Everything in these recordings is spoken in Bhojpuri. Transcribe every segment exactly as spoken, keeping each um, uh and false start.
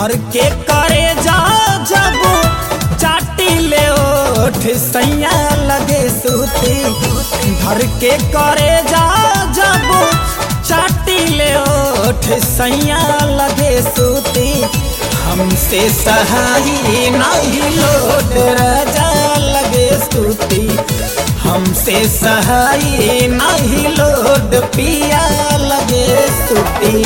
भर के करे जा जब चाटी ले ओठ सैया लगे सूती। भर के करे जा जब चाटी ले ओठ सैया लगे सूती। हमसे सहाई नहीं लोड राजा लगे सूती। हमसे सहाई नहीं लोड पिया लगे सूती।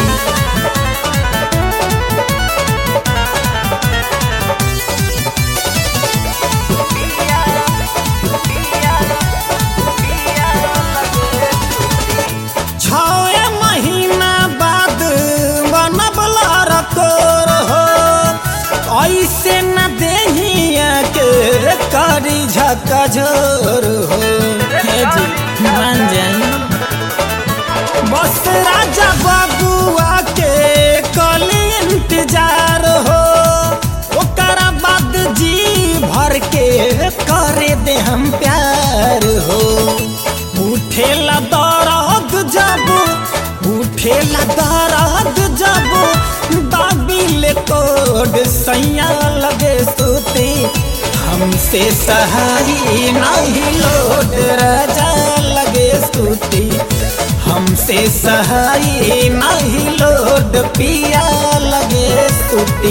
ऐसे न देहिया के करी झकझोर हो जी मान जाई। बस राजा बाबुआ के कल इंतजार हो ओकरा बाद जी भर के करे दे हम प्यार हो। उठेला दर्द जब उठेला दर्द जब दाबिले कोड सैया लगे सूती। हमसे सहाई नहीं लोड राजा लगे सूती। हमसे सहाई नहीं लोड पिया लगे सूती।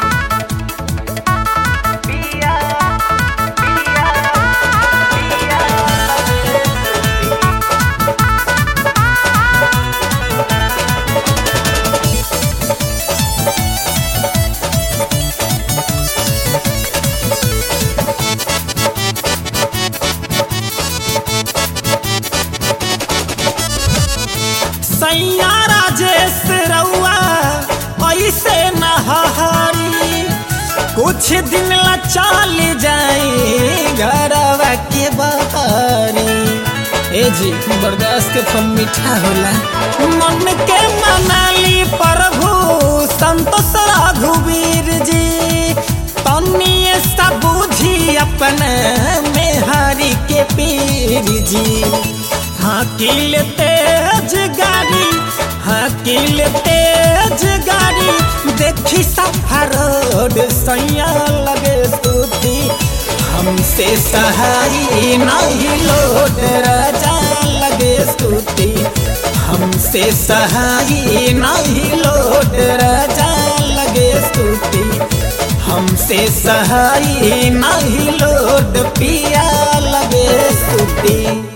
सैया राजेश रउआ ऐसे नहारी कुछ दिन ला चल जाई घरवा के बहारी। ए जी बर्दाश्त के फल मीठा होला। मन के मनाली प्रभु संतोष रघुवीर जी। तनिए सा बुझी अपने मेहारी के पीर जी। हाकिल तेज गाड़ी हाकिल तेज गाड़ी देखी सफर रोड सैया लगे सूती। हमसे सहाई नहीं लोड राजा लगे सूती। हमसे सहाई नहीं लोड राजा लगे सूती। हमसे सहाई नहीं लोड पिया लगे सूती।